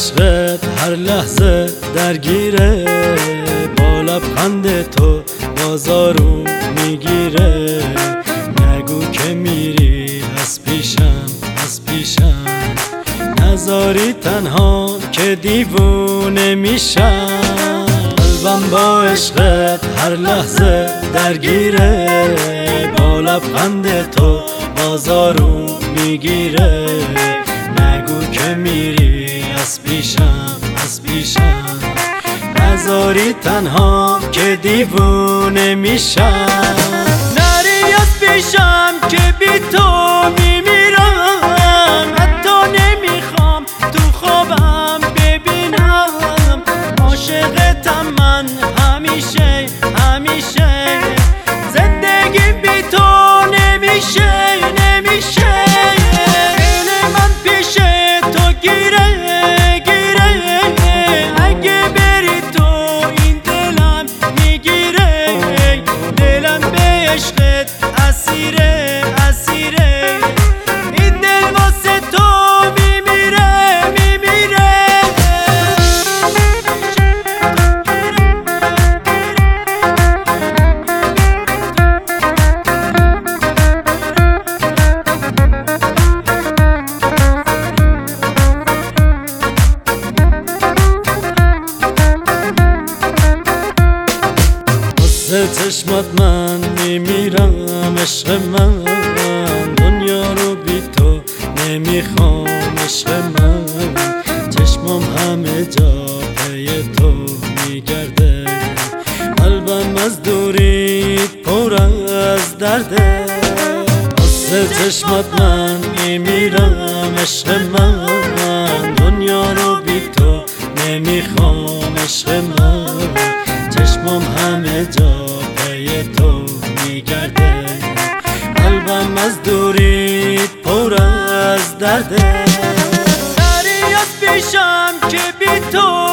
عشقت هر لحظه درگیره، با لبخند تو بازارو میگیره. نگو که میری از پیشم نذاری تنها که دیوونه میشم. قلبم با عشقت هر لحظه درگیره، با لبخند تو بازارو میگیره. نگو که میری از پیشم نذاری تنها که دیوونه میشم. نری از پیشم که بی تو میمیرم، حتی نمیخوام تو خوابم ببینم. عاشقتم من همیشه زندگی بی تو نمیشه. دل من پیش تو گیره، اگه بری تو این دلم میگیره. دلم به عشقت اسیره، این دل واسه تو میمیره. چشمات من میمیرم عشق من، دنیا رو بی تو نمیخوام عشق من. چشمام همه جا پی تو میگرده، قلبم از دوری پر از درده. واسه چشمات من میمیرم عشق من، دنیا رو بی تو نمیخوام عشق من. چشمام همه جا پی تو میگرده، قلبم از دوری پر از درده. نری از پیشم که بی تو